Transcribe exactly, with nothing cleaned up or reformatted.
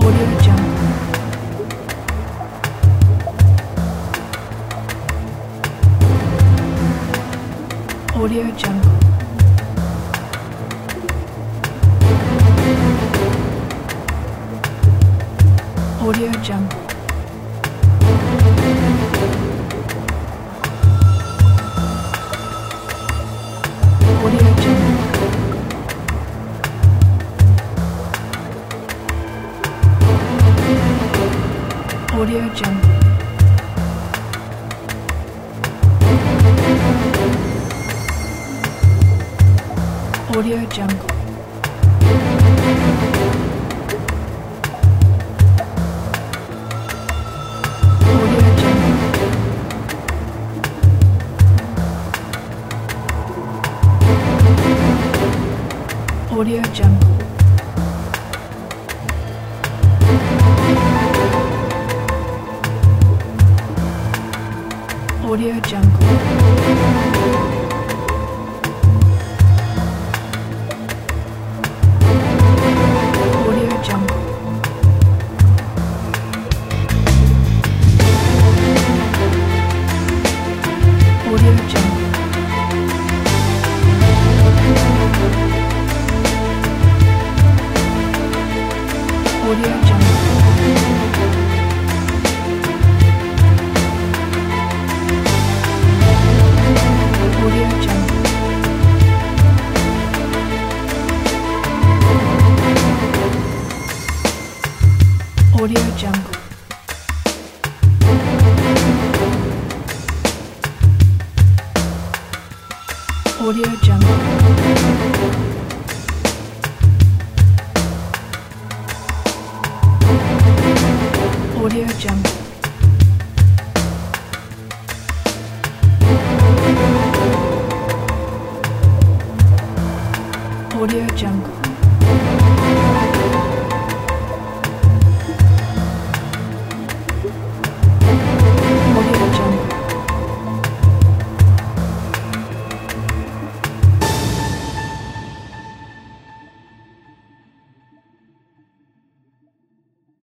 Audio Jungle. Audio Jungle. Audio Jungle. Audio Jungle. Audio Jungle. Audio Jungle. Audio Jungle. Audio Jungle. Audio Jungle. Audio Jungle. Audio Jungle. Audio Jungle. Audio Jungle. Audio Jungle. Audio Jungle. Audio Jungle.